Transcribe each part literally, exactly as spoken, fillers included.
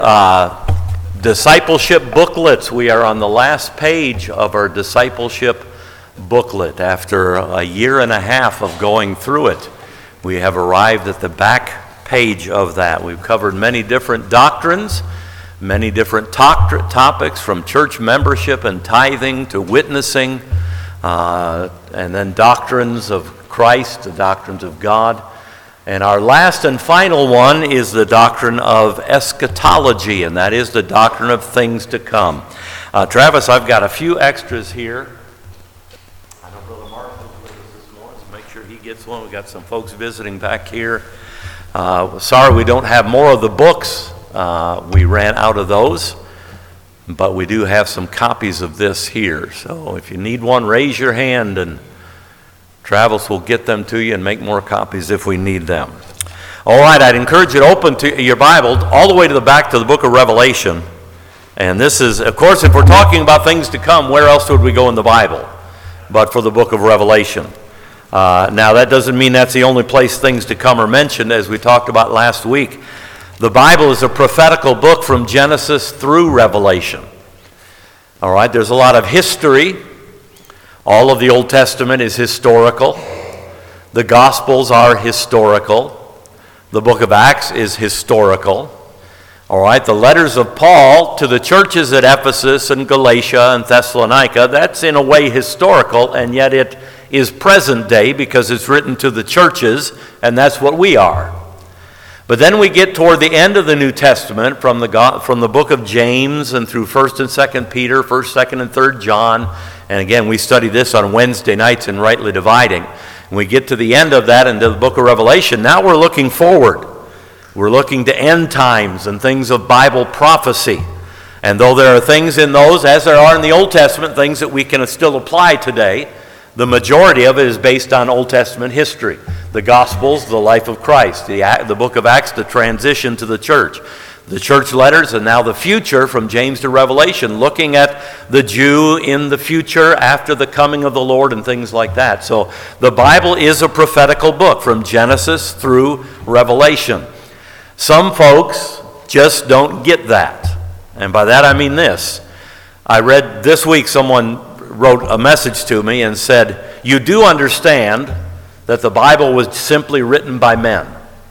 Uh, discipleship booklets. We are on the last page of our discipleship booklet. After a year and a half of going through it, we have arrived at the back page of that. We've covered many different doctrines, many different to- topics from church membership and tithing to witnessing, uh, and then doctrines of Christ, the doctrines of God. And our last and final one is the doctrine of eschatology, and that is the doctrine of things to come. Uh, Travis, I've got a few extras here. I know Brother Mark is with us this morning, so make sure he gets one. We've got some folks visiting back here. Uh, sorry we don't have more of the books. Uh, we ran out of those, but we do have some copies of this here. So if you need one, raise your hand, and Travis will get them to you and make more copies if we need them. All right, I'd encourage you to open to your Bible all the way to the back to the book of Revelation. And this is, of course, if we're talking about things to come, where else would we go in the Bible but for the book of Revelation? Uh, now, that doesn't mean that's the only place things to come are mentioned, as we talked about last week. The Bible is a prophetical book from Genesis through Revelation. All right, there's a lot of history. All of the Old Testament is historical. The Gospels are historical. The book of Acts is historical. All right, the letters of Paul to the churches at Ephesus and Galatia and Thessalonica, that's in a way historical, and yet it is present day because it's written to the churches, and that's what we are. But then we get toward the end of the New Testament from the God, from the book of James and through First and Second Peter, First, Second, and Third John. And again, we study this on Wednesday nights in Rightly Dividing. And we get to the end of that into the book of Revelation. Now we're looking forward. We're looking to end times and things of Bible prophecy. And though there are things in those, as there are in the Old Testament, things that we can still apply today, the majority of it is based on Old Testament history. The Gospels, the life of Christ. The, the book of Acts, the transition to the church. The church letters, and now the future from James to Revelation, looking at the Jew in the future after the coming of the Lord and things like that. So the Bible is a prophetical book from Genesis through Revelation. Some folks just don't get that. And by that I mean this. I read this week, someone wrote a message to me and said, you do understand that the Bible was simply written by men.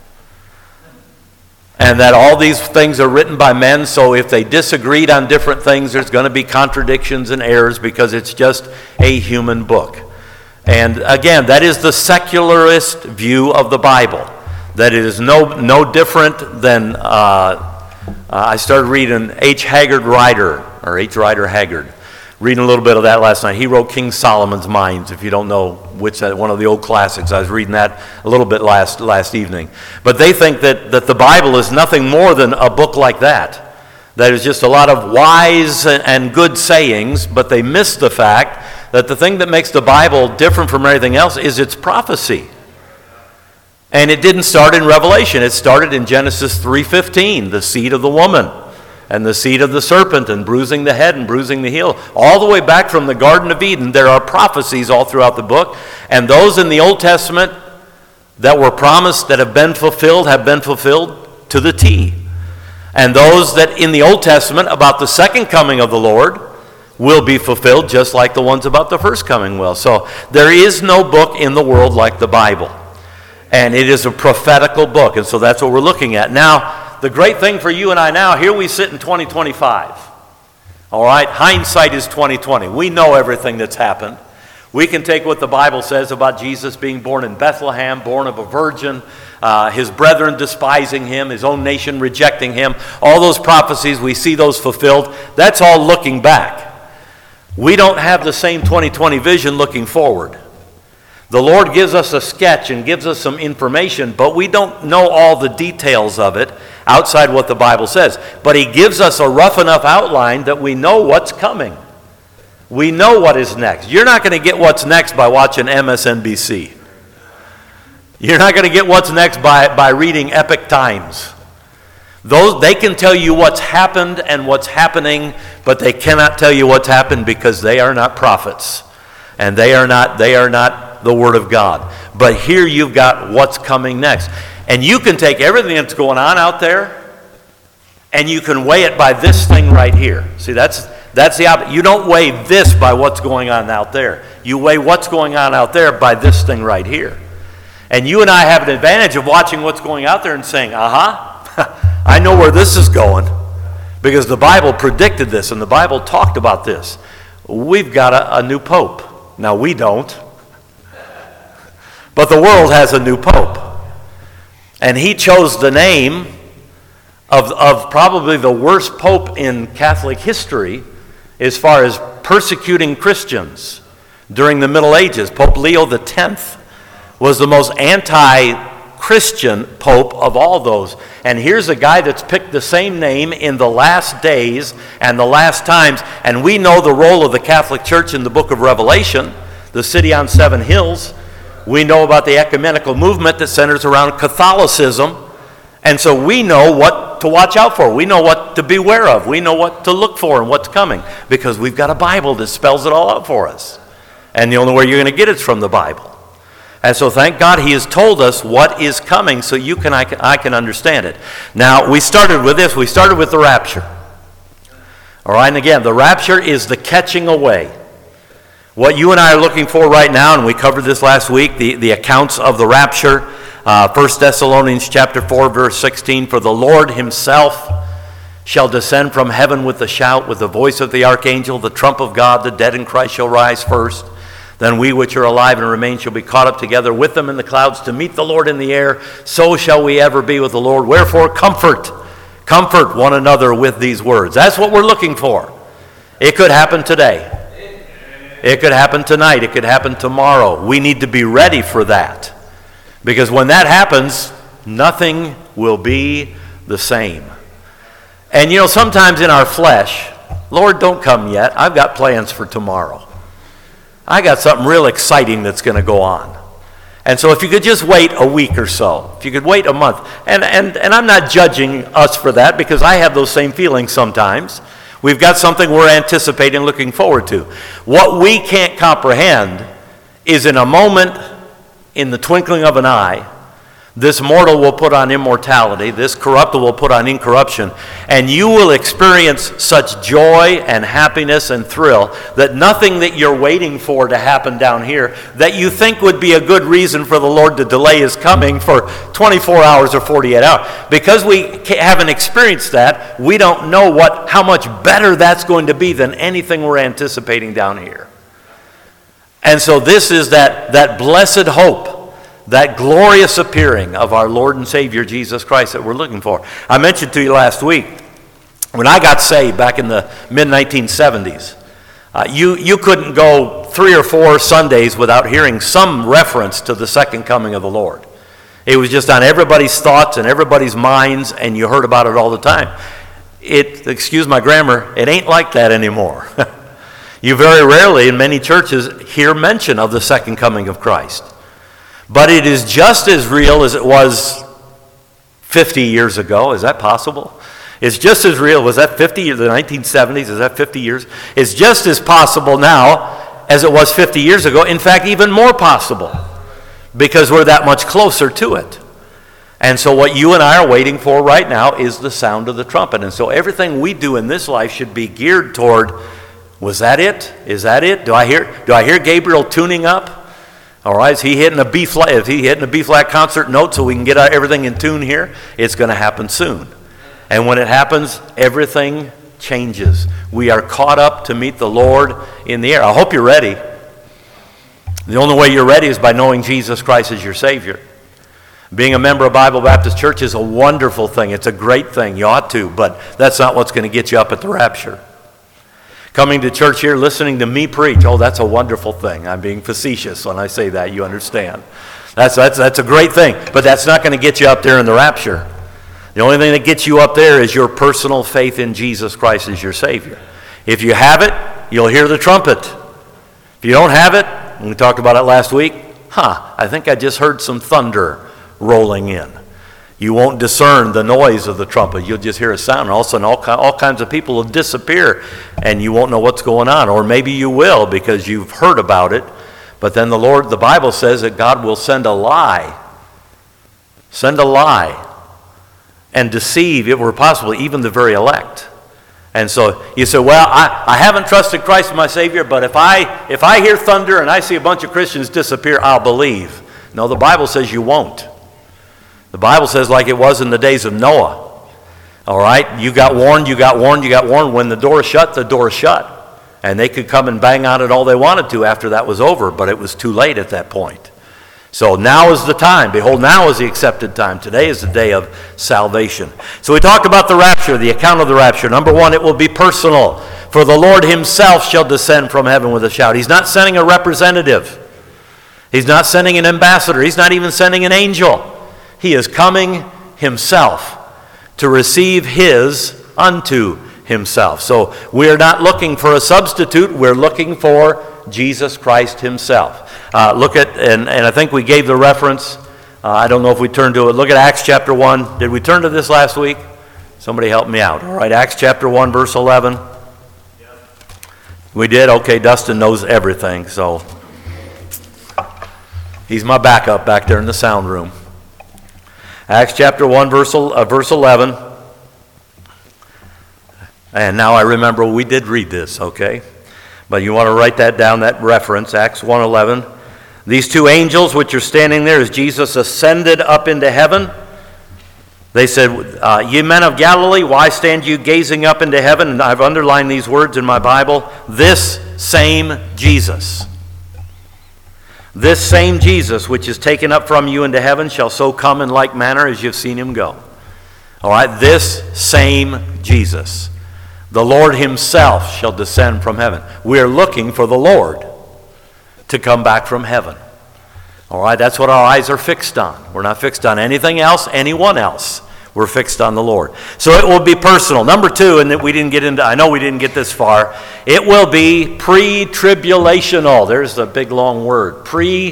And that all these things are written by men, so if they disagreed on different things, there's going to be contradictions and errors because it's just a human book. And again, that is the secularist view of the Bible. That it is no no different than, uh, uh, I started reading H. Haggard Ryder, or H. Ryder Haggard. Reading a little bit of that last night. He wrote King Solomon's Mines, if you don't know which, one of the old classics. I was reading that a little bit last last evening. But they think that, that the Bible is nothing more than a book like that. That is just a lot of wise and good sayings, but they miss the fact that the thing that makes the Bible different from everything else is its prophecy. And it didn't start in Revelation. It started in Genesis three fifteen, the seed of the woman. And the seed of the serpent, and bruising the head and bruising the heel. All the way back from the Garden of Eden, there are prophecies all throughout the book. And those in the Old Testament that were promised, that have been fulfilled, have been fulfilled to the T. And those that in the Old Testament about the second coming of the Lord will be fulfilled, just like the ones about the first coming will. So there is no book in the world like the Bible. And it is a prophetical book, and so that's what we're looking at. Now, the great thing for you and I now, here we sit in twenty twenty-five. All right, hindsight is twenty twenty. We know everything that's happened. We can take what the Bible says about Jesus being born in Bethlehem, born of a virgin, uh, his brethren despising him, his own nation rejecting him. All those prophecies, we see those fulfilled. That's all looking back. We don't have the same twenty twenty vision looking forward. The Lord gives us a sketch and gives us some information, but we don't know all the details of it outside what the Bible says. But he gives us a rough enough outline that we know what's coming. We know what is next. You're not going to get what's next by watching M S N B C. You're not going to get what's next by, by reading Epic Times. Those, they can tell you what's happened and what's happening, but they cannot tell you what's happened because they are not prophets. And they are not, they are not the Word of God. But here you've got what's coming next. And you can take everything that's going on out there And you can weigh it by this thing right here. See, that's that's the opposite. You don't weigh this by what's going on out there. You weigh what's going on out there by this thing right here. And you and I have an advantage of watching what's going out there and saying, uh-huh, I know where this is going. Because the Bible predicted this, and the Bible talked about this. We've got a, a new pope. Now, we don't. But the world has a new pope. And he chose the name of, of probably the worst pope in Catholic history as far as persecuting Christians during the Middle Ages. Pope Leo the tenth was the most anti-Christian pope of all those. And here's a guy that's picked the same name in the last days and the last times. And we know the role of the Catholic Church in the book of Revelation, the city on seven hills. We know about the ecumenical movement that centers around Catholicism. And so we know what to watch out for. We know what to beware of. We know what to look for and what's coming. Because we've got a Bible that spells it all out for us. And the only way you're going to get it is from the Bible. And so thank God he has told us what is coming so you can I, can I can understand it. Now, we started with this. We started with the rapture. All right, and again, the rapture is the catching away. What you and I are looking for right now, and we covered this last week, the, the accounts of the rapture. Uh, First Thessalonians chapter four, verse sixteen, for the Lord himself shall descend from heaven with a shout, with the voice of the archangel, the trump of God, the dead in Christ shall rise first. Then we which are alive and remain shall be caught up together with them in the clouds to meet the Lord in the air. So shall we ever be with the Lord. Wherefore comfort, comfort one another with these words. That's what we're looking for. It could happen today. It could happen tonight. It could happen tomorrow. We need to be ready for that. Because when that happens, nothing will be the same. And you know, sometimes in our flesh, Lord, don't come yet. I've got plans for tomorrow. I got something real exciting that's going to go on. And so if you could just wait a week or so, if you could wait a month, and, and, and I'm not judging us for that because I have those same feelings sometimes. We've got something we're anticipating, looking forward to. What we can't comprehend is in a moment, in the twinkling of an eye, this mortal will put on immortality, this corruptible will put on incorruption, and you will experience such joy and happiness and thrill that nothing that you're waiting for to happen down here that you think would be a good reason for the Lord to delay his coming for twenty-four hours or forty-eight hours. Because we haven't experienced that, we don't know what how much better that's going to be than anything we're anticipating down here. And so this is that, that blessed hope, that glorious appearing of our Lord and Savior Jesus Christ that we're looking for. I mentioned to you last week, when I got saved back in the mid nineteen seventies, uh, you, you couldn't go three or four Sundays without hearing some reference to the second coming of the Lord. It was just on everybody's thoughts and everybody's minds, and you heard about it all the time. It, excuse my grammar, it ain't like that anymore. You very rarely in many churches hear mention of the second coming of Christ. But it is just as real as it was fifty years ago. Is that possible? It's just as real. Was that fifty years, the nineteen seventies? Is that fifty years? It's just as possible now as it was fifty years ago. In fact, even more possible because we're that much closer to it. And so what you and I are waiting for right now is the sound of the trumpet. And so everything we do in this life should be geared toward, was that it? Is that it? Do I hear, do I hear Gabriel tuning up? All right, is he hitting a B flat? Is he hitting a B flat concert note so we can get everything in tune here? It's going to happen soon. And when it happens, everything changes. We are caught up to meet the Lord in the air. I hope you're ready. The only way you're ready is by knowing Jesus Christ as your Savior. Being a member of Bible Baptist Church is a wonderful thing. It's a great thing. You ought to, but that's not what's going to get you up at the rapture. Coming to church here, listening to me preach, oh, that's a wonderful thing. I'm being facetious when I say that, you understand. That's, that's, that's a great thing, but that's not going to get you up there in the rapture. The only thing that gets you up there is your personal faith in Jesus Christ as your Savior. If you have it, you'll hear the trumpet. If you don't have it, and we talked about it last week, huh, I think I just heard some thunder rolling in. You won't discern the noise of the trumpet. You'll just hear a sound, and all of a sudden all, all kinds of people will disappear, and you won't know what's going on. Or maybe you will because you've heard about it. But then the Lord, the Bible says that God will send a lie. Send a lie and deceive, if it were possible, even the very elect. And so you say, well, I, I haven't trusted Christ as my Savior, but if I if I hear thunder and I see a bunch of Christians disappear, I'll believe. No, the Bible says you won't. The Bible says, like it was in the days of Noah. All right, you got warned, you got warned, you got warned. When the door is shut, the door is shut. And they could come and bang on it all they wanted to after that was over, but it was too late at that point. So now is the time. Behold, now is the accepted time. Today is the day of salvation. So we talked about the rapture, the account of the rapture. Number one, it will be personal. For the Lord himself shall descend from heaven with a shout. He's not sending a representative. He's not sending an ambassador. He's not even sending an angel. He is coming himself to receive his unto himself. So we are not looking for a substitute. We're looking for Jesus Christ himself. Uh, look at, and, and I think we gave the reference. Uh, I don't know if we turned to it. Look at Acts chapter one. Did we turn to this last week? Somebody help me out. All right, Acts chapter one, verse eleven. Yep. We did? Okay, Dustin knows everything, so he's my backup back there in the sound room. Acts chapter one, verse, uh, verse eleven. And now I remember we did read this, okay? But you want to write that down, that reference, Acts one eleven. These two angels which are standing there as Jesus ascended up into heaven, they said, uh, ye men of Galilee, why stand you gazing up into heaven? And I've underlined these words in my Bible. This same Jesus. This same Jesus which is taken up from you into heaven shall so come in like manner as you've seen him go. All right, this same Jesus. The Lord himself shall descend from heaven. We are looking for the Lord to come back from heaven. All right, that's what our eyes are fixed on. We're not fixed on anything else, anyone else. We're fixed on the Lord. So it will be personal. Number two, and that we didn't get into, I know we didn't get this far, it will be pre-tribulational. There's the big long word,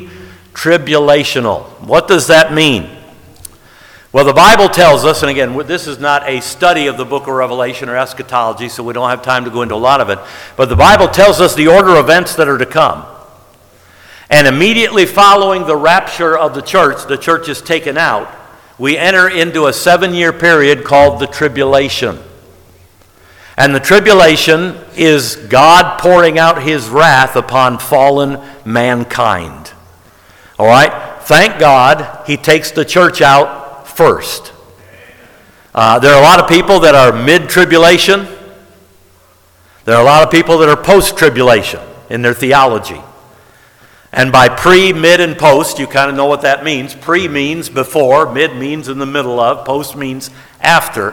pre-tribulational. What does that mean? Well, the Bible tells us, and again, this is not a study of the book of Revelation or eschatology, so we don't have time to go into a lot of it, but the Bible tells us the order of events that are to come. And immediately following the rapture of the church, the church is taken out, we enter into a seven-year period called the tribulation. And the tribulation is God pouring out his wrath upon fallen mankind. All right? Thank God he takes the church out first. Uh, there are a lot of people that are mid-tribulation. There are a lot of people that are post-tribulation in their theology. And by pre, mid, and post, you kind of know what that means. Pre means before, mid means in the middle of, post means after.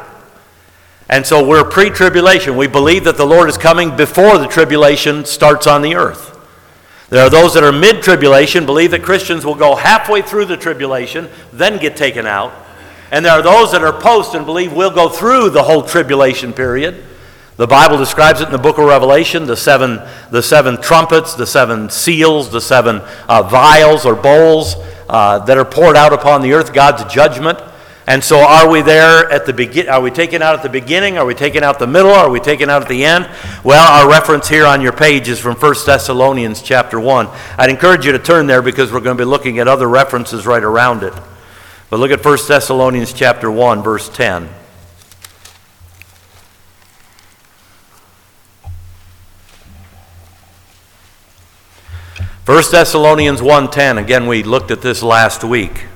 And so we're pre-tribulation. We believe that the Lord is coming before the tribulation starts on the earth. There are those that are mid-tribulation, believe that Christians will go halfway through the tribulation, then get taken out. And there are those that are post and believe we'll go through the whole tribulation period. The Bible describes it in the book of Revelation, the seven, the seven trumpets, the seven seals, the seven uh, vials or bowls uh, that are poured out upon the earth, God's judgment. And so are we there at the begin? Are we taken out at the beginning? Are we taken out the middle? Are we taken out at the end? Well, our reference here on your page is from First Thessalonians chapter one. I'd encourage you to turn there because we're going to be looking at other references right around it. But look at First Thessalonians chapter one, verse ten. First Thessalonians one ten, again, we looked at this last week.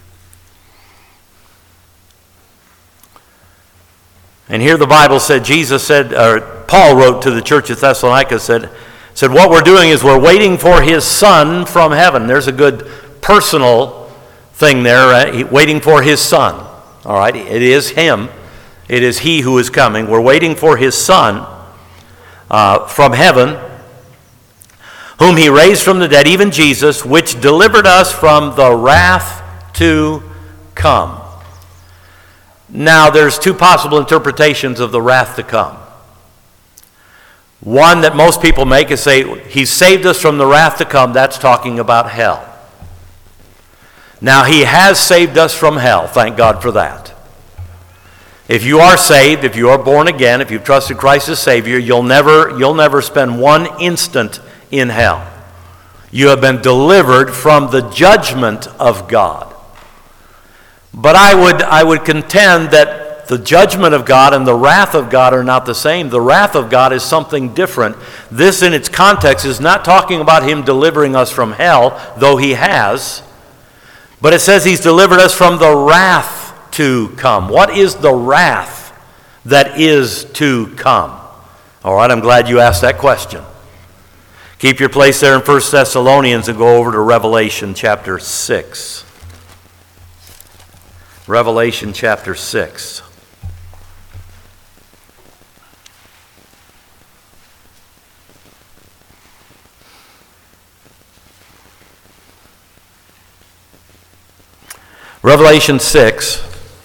And here the Bible said, Jesus said, or Paul wrote to the church of Thessalonica, said, said, what we're doing is we're waiting for his Son from heaven. There's a good personal thing there, right? Waiting for his Son. All right, it is him. It is he who is coming. We're waiting for his Son uh, from heaven, whom he raised from the dead, even Jesus, which delivered us from the wrath to come. Now, there's two possible interpretations of the wrath to come. One that most people make is say, he saved us from the wrath to come. That's talking about hell. Now, he has saved us from hell. Thank God for that. If you are saved, if you are born again, if you've trusted Christ as Savior, you'll never, you'll never spend one instant in hell. You have been delivered from the judgment of God. But I would I would contend that that the judgment of God and the wrath of God are not the same. The wrath of God is something different. This in its context is not talking about him delivering us from hell, though he has, but it says he's delivered us from the wrath to come. What is the wrath that is to come? All right, I'm glad you asked that question. Keep your place there in First Thessalonians and go over to Revelation chapter six. Revelation chapter six. Revelation six.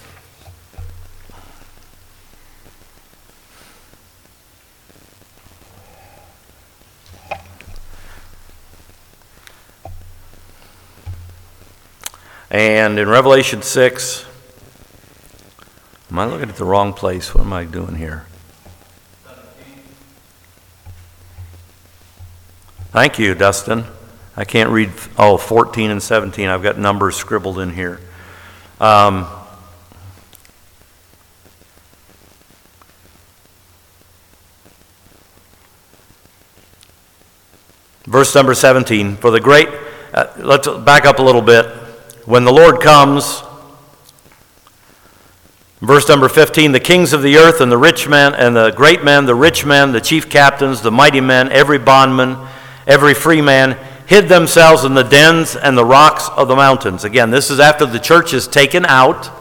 And in Revelation six, am I looking at the wrong place? What am I doing here? Thank you, Dustin. I can't read, oh, fourteen and seventeen. I've got numbers scribbled in here. Um, verse number seventeen, for the great, uh, let's back up a little bit. When the Lord comes, verse number fifteen, the kings of the earth and the rich men and the great men, the rich men, the chief captains, the mighty men, every bondman, every free man, hid themselves in the dens and the rocks of the mountains. Again, this is after the church is taken out,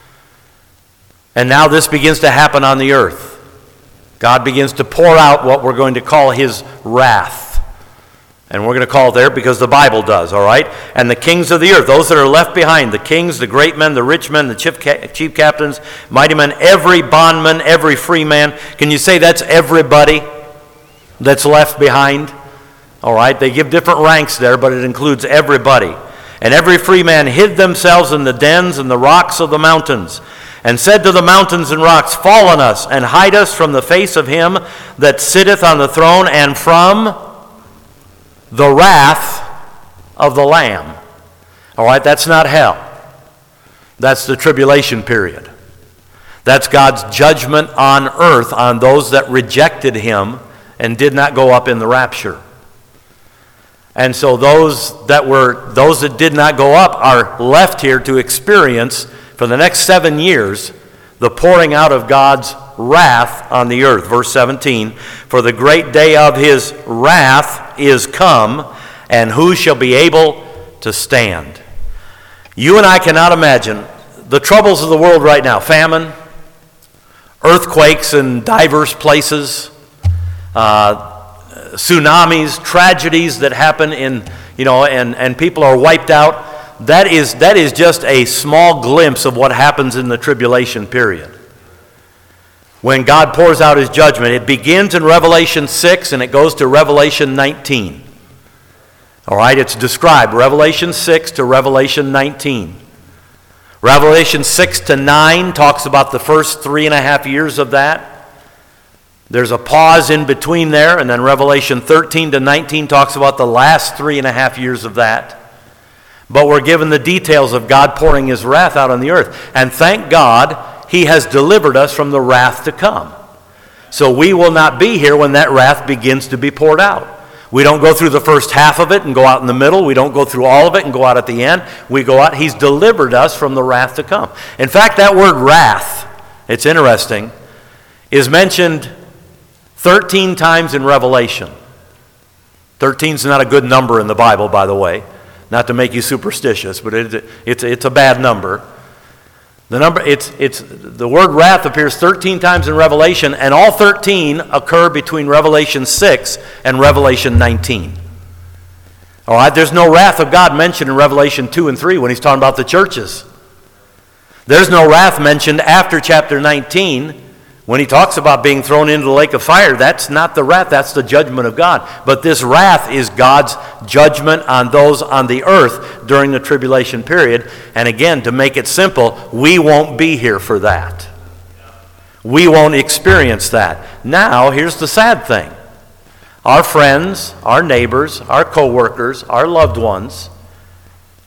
and now this begins to happen on the earth. God begins to pour out what we're going to call his wrath. And we're going to call it there because the Bible does, all right? And the kings of the earth, those that are left behind, the kings, the great men, the rich men, the chief, ca- chief captains, mighty men, every bondman, every free man. Can you say that's everybody that's left behind? All right, they give different ranks there, but it includes everybody. And every free man hid themselves in the dens and the rocks of the mountains, and said to the mountains and rocks, fall on us, and hide us from the face of him that sitteth on the throne, and from the wrath of the Lamb. All right, that's not hell. That's the tribulation period. That's God's judgment on earth on those that rejected him and did not go up in the rapture. And so those that were those that did not go up are left here to experience for the next seven years the pouring out of God's wrath on the earth. Verse seventeen, for the great day of his wrath is come, and who shall be able to stand? You and I cannot imagine the troubles of the world right now. Famine, earthquakes in diverse places, uh, tsunamis, tragedies that happen in, you know, and, and people are wiped out. That is, that is just a small glimpse of what happens in the tribulation period. When God pours out his judgment, it begins in Revelation six and it goes to Revelation nineteen. All right, it's described, Revelation six to Revelation nineteen. Revelation six to nine talks about the first three and a half years of that. There's a pause in between there, and then Revelation thirteen to nineteen talks about the last three and a half years of that. But we're given the details of God pouring his wrath out on the earth. And thank God, he has delivered us from the wrath to come. So we will not be here when that wrath begins to be poured out. We don't go through the first half of it and go out in the middle. We don't go through all of it and go out at the end. We go out. He's delivered us from the wrath to come. In fact, that word wrath, it's interesting, is mentioned thirteen times in Revelation. thirteen is not a good number in the Bible, by the way. Not to make you superstitious, but it, it's, it's a bad number. The number it's it's the word wrath appears thirteen times in Revelation, and all thirteen occur between Revelation six and Revelation nineteen. All right, there's no wrath of God mentioned in Revelation two and three when he's talking about the churches. There's no wrath mentioned after chapter nineteen when he talks about being thrown into the lake of fire. That's not the wrath, that's the judgment of God. But this wrath is God's judgment on those on the earth during the tribulation period. And again, to make it simple, we won't be here for that. We won't experience that. Now, here's the sad thing. Our friends, our neighbors, our co-workers, our loved ones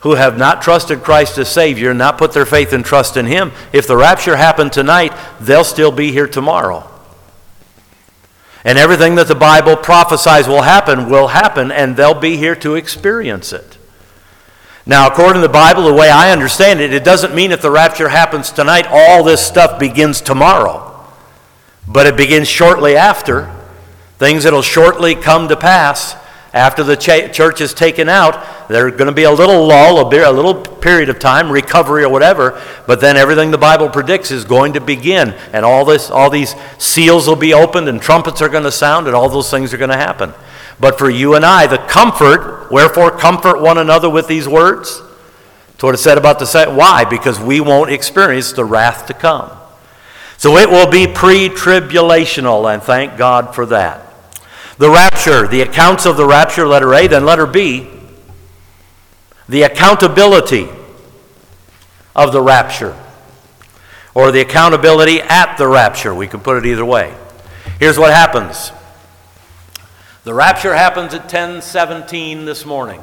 who have not trusted Christ as Savior, not put their faith and trust in Him, if the rapture happened tonight, they'll still be here tomorrow. And everything that the Bible prophesies will happen will happen, and they'll be here to experience it. Now, according to the Bible, the way I understand it, it doesn't mean if the rapture happens tonight, all this stuff begins tomorrow. But it begins shortly after. Things that will shortly come to pass after the ch- church is taken out. There's going to be a little lull, a, bit, a little period of time, recovery or whatever, but then everything the Bible predicts is going to begin, and all this, all these seals will be opened, and trumpets are going to sound, and all those things are going to happen. But for you and I, the comfort, wherefore comfort one another with these words. That's what it said about the second. Why? Because we won't experience the wrath to come. So it will be pre-tribulational, and thank God for that. The rapture, the accounts of the rapture, letter A. Then letter B, the accountability of the rapture, or the accountability at the rapture. We can put it either way. Here's what happens. The rapture happens at ten seventeen this morning.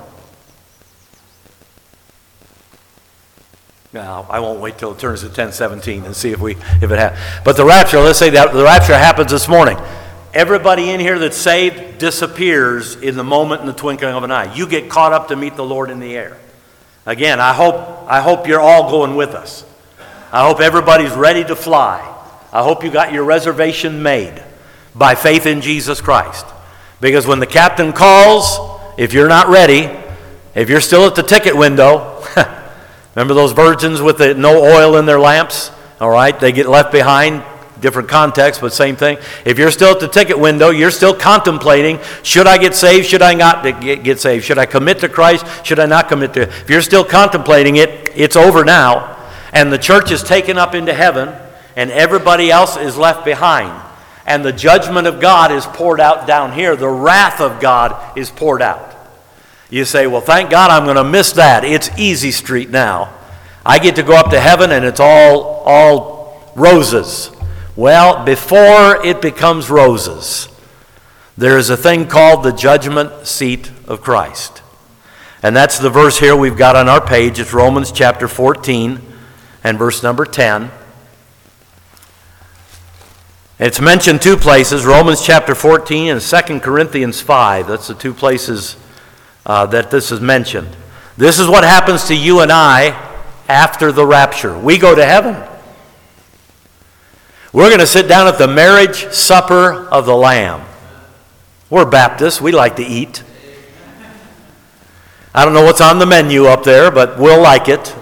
Now, I won't wait till it turns to ten seventeen and see if we if it happens. But the rapture, let's say that the rapture happens this morning. Everybody in here that's saved disappears in the moment, in the twinkling of an eye. You get caught up to meet the Lord in the air. Again, I hope I hope you're all going with us. I hope everybody's ready to fly. I hope you got your reservation made by faith in Jesus Christ. Because when the captain calls, if you're not ready, if you're still at the ticket window, remember those virgins with the no oil in their lamps? All right, they get left behind. Different context, but same thing. If you're still at the ticket window, you're still contemplating, should I get saved, should I not get saved? Should I commit to Christ, should I not commit to? If you're still contemplating it, it's over now, and the church is taken up into heaven, and everybody else is left behind. And the judgment of God is poured out down here. The wrath of God is poured out. You say, well, thank God I'm going to miss that. It's easy street now. I get to go up to heaven, and it's all, all roses. Well, before it becomes roses, there is a thing called the judgment seat of Christ. And that's the verse here we've got on our page. It's Romans chapter fourteen and verse number ten. It's mentioned two places, Romans chapter fourteen and Second Corinthians five. That's the two places uh, that this is mentioned. This is what happens to you and I after the rapture. We go to heaven. We're going to sit down at the marriage supper of the Lamb. We're Baptists. We like to eat. I don't know what's on the menu up there, but we'll like it.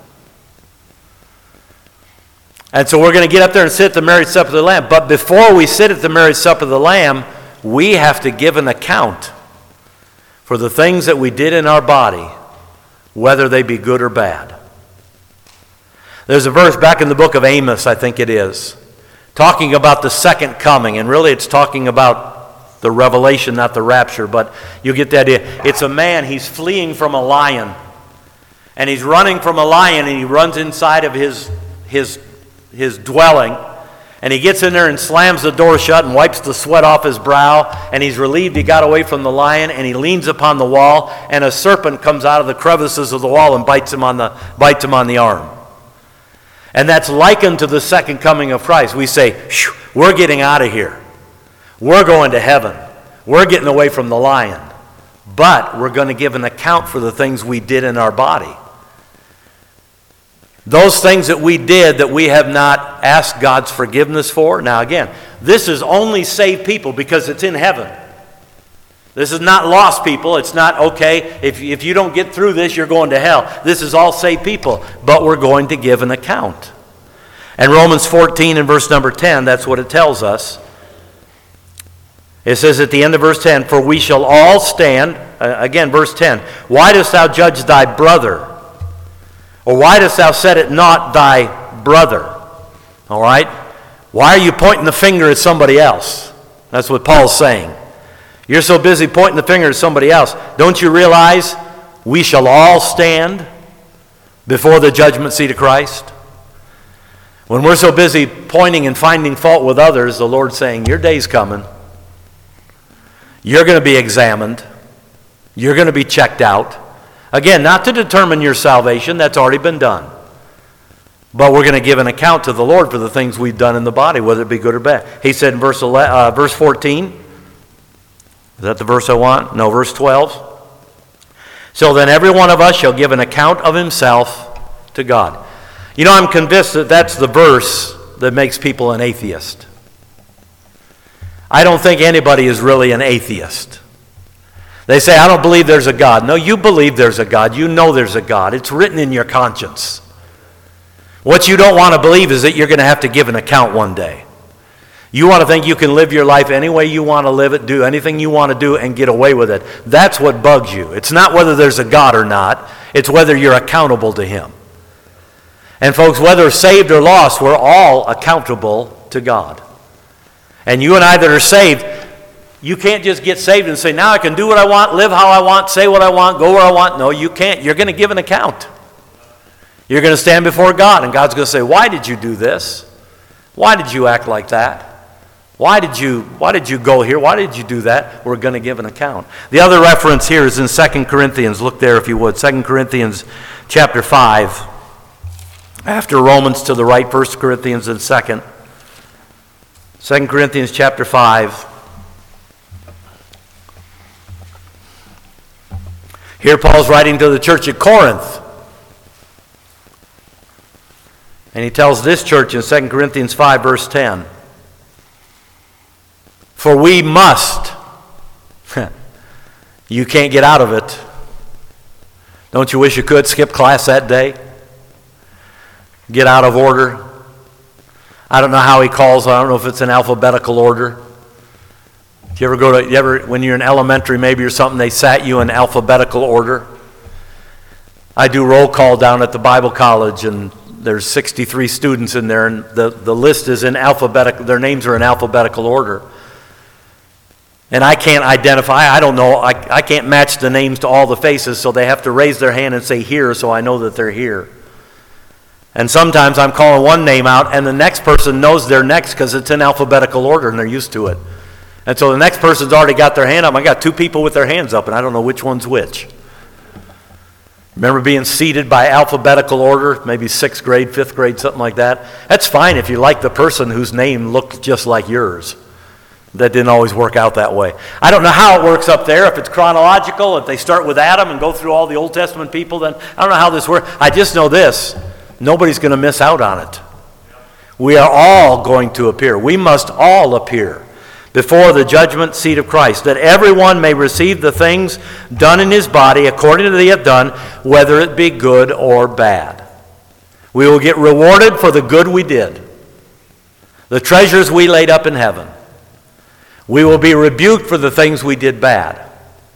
And so we're going to get up there and sit at the marriage supper of the Lamb. But before we sit at the marriage supper of the Lamb, we have to give an account for the things that we did in our body, whether they be good or bad. There's a verse back in the book of Amos, I think it is, talking about the second coming, and really it's talking about the revelation, not the rapture, but you get the idea. It's a man, he's fleeing from a lion, and he's running from a lion, and he runs inside of his, his, his dwelling, and he gets in there and slams the door shut and wipes the sweat off his brow, and he's relieved he got away from the lion, and he leans upon the wall, and a serpent comes out of the crevices of the wall and bites him on the, bites him on the arm. And that's likened to the second coming of Christ. We say, we're getting out of here. We're going to heaven. We're getting away from the lion. But we're going to give an account for the things we did in our body. Those things that we did that we have not asked God's forgiveness for. Now again, this is only saved people because it's in heaven. This is not lost people. It's not, okay, if, if you don't get through this, you're going to hell. This is all saved people. But we're going to give an account. And Romans fourteen and verse number ten, that's what it tells us. It says at the end of verse ten, for we shall all stand, uh, again, verse ten, why dost thou judge thy brother? Or why dost thou set it not thy brother? All right? Why are you pointing the finger at somebody else? That's what Paul's saying. You're so busy pointing the finger at somebody else. Don't you realize we shall all stand before the judgment seat of Christ? When we're so busy pointing and finding fault with others, the Lord's saying, your day's coming. You're going to be examined. You're going to be checked out. Again, not to determine your salvation, that's already been done. But we're going to give an account to the Lord for the things we've done in the body, whether it be good or bad. He said in verse eleven, uh, verse fourteen, is that the verse I want? No, verse twelve. So then every one of us shall give an account of himself to God. You know, I'm convinced that that's the verse that makes people an atheist. I don't think anybody is really an atheist. They say, I don't believe there's a God. No, you believe there's a God. You know there's a God. It's written in your conscience. What you don't want to believe is that you're going to have to give an account one day. You want to think you can live your life any way you want to live it, do anything you want to do, and get away with it. That's what bugs you. It's not whether there's a God or not. It's whether you're accountable to Him. And folks, whether saved or lost, we're all accountable to God. And you and I that are saved, you can't just get saved and say, now I can do what I want, live how I want, say what I want, go where I want. No, you can't. You're going to give an account. You're going to stand before God, and God's going to say, why did you do this? Why did you act like that? Why did you, why did you go here? Why did you do that? We're going to give an account. The other reference here is in Second Corinthians. Look there if you would. Second Corinthians chapter five. After Romans to the right, First Corinthians and second. Second Corinthians chapter five. Here Paul's writing to the church at Corinth. And he tells this church in Second Corinthians five, verse ten. For we must. You can't get out of it. Don't you wish you could skip class that day? Get out of order. I don't know how he calls. I don't know if it's in alphabetical order. Do you ever go to, you ever, when you're in elementary maybe or something, they sat you in alphabetical order? I do roll call down at the Bible college, and there's sixty-three students in there, and the, the list is in alphabetical, their names are in alphabetical order. And I can't identify, I don't know, I, I can't match the names to all the faces, so they have to raise their hand and say here, so I know that they're here. And sometimes I'm calling one name out, and the next person knows they're next because it's in alphabetical order, and they're used to it. And so the next person's already got their hand up. I got two people with their hands up, and I don't know which one's which. Remember being seated by alphabetical order, maybe sixth grade, fifth grade, something like that? That's fine if you like the person whose name looked just like yours. That didn't always work out that way. I don't know how it works up there, if it's chronological, if they start with Adam and go through all the Old Testament people, then I don't know how this works. I just know this, nobody's going to miss out on it. We are all going to appear. We must all appear before the judgment seat of Christ, that everyone may receive the things done in his body according to they have done, whether it be good or bad. We will get rewarded for the good we did, the treasures we laid up in heaven. We will be rebuked for the things we did bad.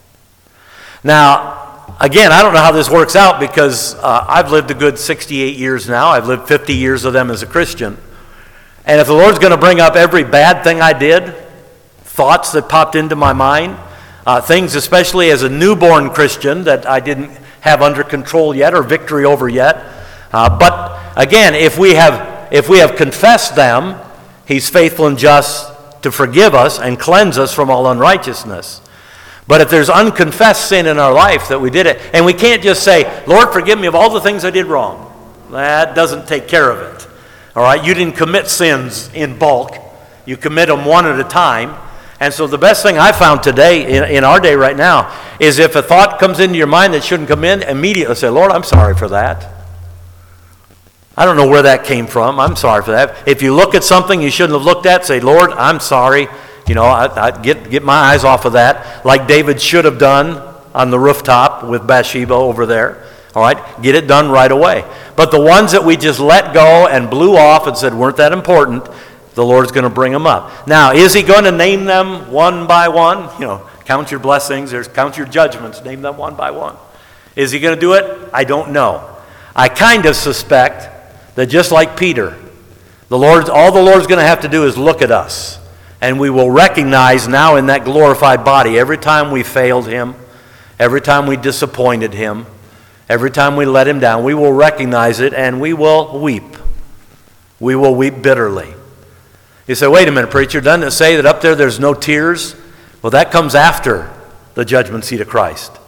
Now, again, I don't know how this works out because uh, I've lived a good sixty-eight years now. I've lived fifty years of them as a Christian. And if the Lord's going to bring up every bad thing I did, thoughts that popped into my mind, uh, things especially as a newborn Christian that I didn't have under control yet or victory over yet. Uh, but again, if we have if we have confessed them, He's faithful and just to forgive us and cleanse us from all unrighteousness. But if there's unconfessed sin in our life that we did it, and we can't just say, Lord, forgive me of all the things I did wrong. That doesn't take care of it. All right, you didn't commit sins in bulk. You commit them one at a time. And so the best thing I found today, in, in our day right now, is if a thought comes into your mind that shouldn't come in, immediately say, Lord, I'm sorry for that. I don't know where that came from. I'm sorry for that. If you look at something you shouldn't have looked at, say, Lord, I'm sorry. You know, I, I get, get my eyes off of that, like David should have done on the rooftop with Bathsheba over there. All right, get it done right away. But the ones that we just let go and blew off and said weren't that important, the Lord's going to bring them up. Now, is He going to name them one by one? You know, count your blessings, there's count your judgments, name them one by one. Is He going to do it? I don't know. I kind of suspect that just like Peter, the Lord, all the Lord's going to have to do is look at us, and we will recognize now in that glorified body every time we failed Him, every time we disappointed Him, every time we let Him down, we will recognize it and we will weep. We will weep bitterly. You say, wait a minute, preacher, doesn't it say that up there there's no tears? Well, that comes after the judgment seat of Christ.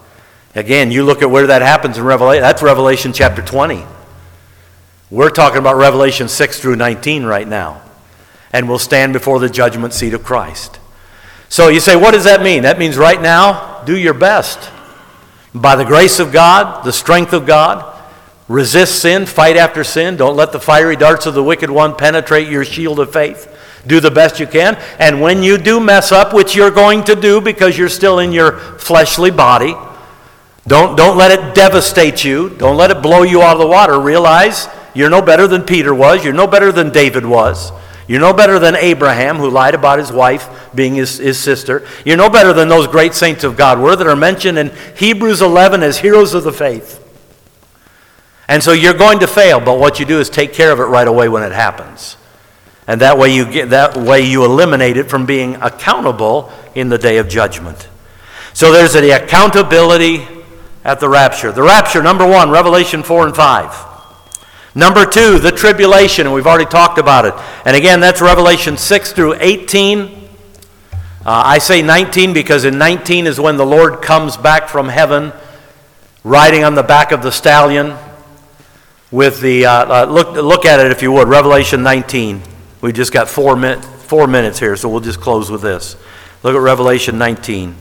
Again, you look at where that happens in Revelation, that's Revelation chapter twenty. We're talking about Revelation six through nineteen right now. And we'll stand before the judgment seat of Christ. So you say, what does that mean? That means right now, do your best. By the grace of God, the strength of God, resist sin, fight after sin. Don't let the fiery darts of the wicked one penetrate your shield of faith. Do the best you can. And when you do mess up, which you're going to do because you're still in your fleshly body, don't, don't let it devastate you. Don't let it blow you out of the water. Realize you're no better than Peter was. You're no better than David was. You're no better than Abraham, who lied about his wife being his, his sister. You're no better than those great saints of God were that are mentioned in Hebrews eleven as heroes of the faith. And so you're going to fail, but what you do is take care of it right away when it happens. And that way you get that way you eliminate it from being accountable in the day of judgment. So there's the accountability at the rapture. The rapture, number one, Revelation four and five. Number two, the tribulation, and we've already talked about it. And again, that's Revelation six through eighteen. Uh, I say nineteen because in nineteen is when the Lord comes back from heaven, riding on the back of the stallion. With the uh, uh, look, look at it if you would. Revelation nineteen. We just got four min- four minutes here, so we'll just close with this. Look at Revelation nineteen.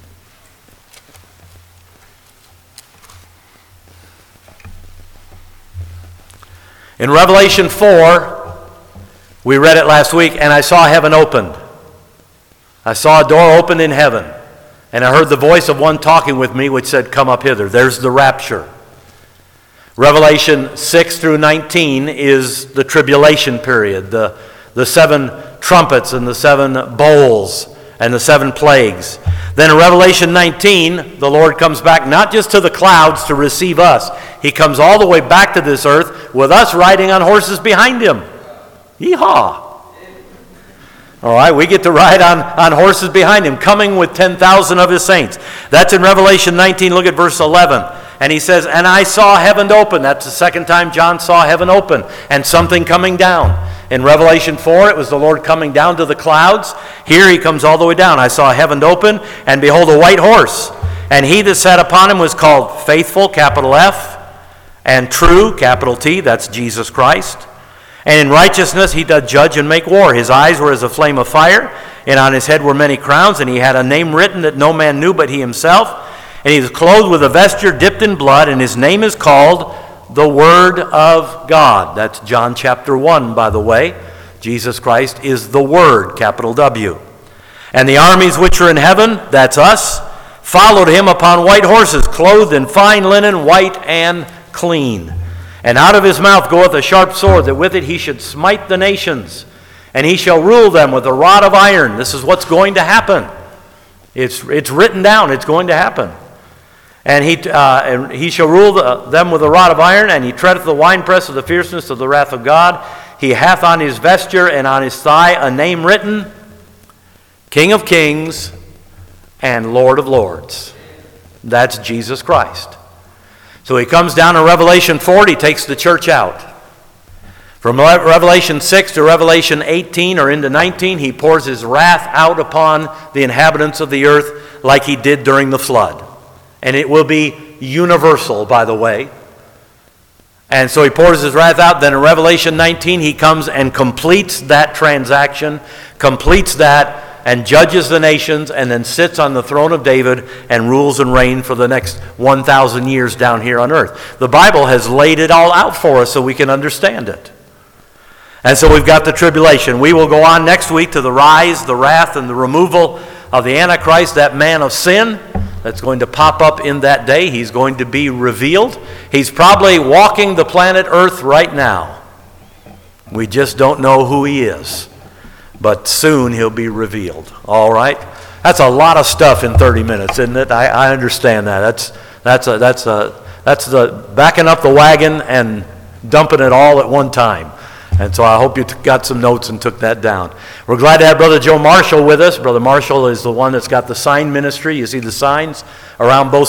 In Revelation four, we read it last week, and I saw heaven opened. I saw a door opened in heaven, and I heard the voice of one talking with me, which said, "Come up hither." There's the rapture. Revelation six through nineteen is the tribulation period, the, the seven trumpets and the seven bowls and the seven plagues. Then in Revelation nineteen, the Lord comes back not just to the clouds to receive us. He comes all the way back to this earth with us riding on horses behind him. Yeehaw! All right, we get to ride on, on horses behind him, coming with ten thousand of his saints. That's in Revelation nineteen. Look at verse eleven. And he says, "And I saw heaven open." That's the second time John saw heaven open and something coming down. In Revelation four, it was the Lord coming down to the clouds. Here he comes all the way down. "I saw heaven open, and behold, a white horse. And he that sat upon him was called Faithful," capital F, "and True," capital T, that's Jesus Christ. "And in righteousness he doth judge and make war. His eyes were as a flame of fire, and on his head were many crowns, and he had a name written that no man knew but he himself. And he was clothed with a vesture dipped in blood, and his name is called the Word of God." That's John chapter one, by the way. Jesus Christ is the Word, capital W. "And the armies which are in heaven," that's us, "followed him upon white horses, clothed in fine linen, white and clean. And out of his mouth goeth a sharp sword, that with it he should smite the nations. And he shall rule them with a rod of iron." This is what's going to happen. It's, it's written down. It's going to happen. And he, uh, and he shall rule the, them with a rod of iron, and he treadeth the winepress of the fierceness of the wrath of God. He hath on his vesture and on his thigh a name written, King of Kings and Lord of Lords. That's Jesus Christ. So he comes down in Revelation four, he takes the church out. From Revelation six to Revelation eighteen or into nineteen, he pours his wrath out upon the inhabitants of the earth like he did during the flood. And it will be universal, by the way. And so he pours his wrath out. Then in Revelation nineteen, he comes and completes that transaction, completes that, and judges the nations, and then sits on the throne of David and rules and reigns for the next one thousand years down here on earth. The Bible has laid it all out for us so we can understand it. And so we've got the tribulation. We will go on next week to the rise, the wrath, and the removal of the Antichrist, that man of sin that's going to pop up in that day. He's going to be revealed. He's probably walking the planet Earth right now. We just don't know who he is. But soon he'll be revealed. All right? That's a lot of stuff in thirty minutes, isn't it? I, I understand that. That's that's a, that's a, that's the backing up the wagon and dumping it all at one time. And so I hope you t- got some notes and took that down. We're glad to have Brother Joe Marshall with us. Brother Marshall is the one that's got the sign ministry. You see the signs around both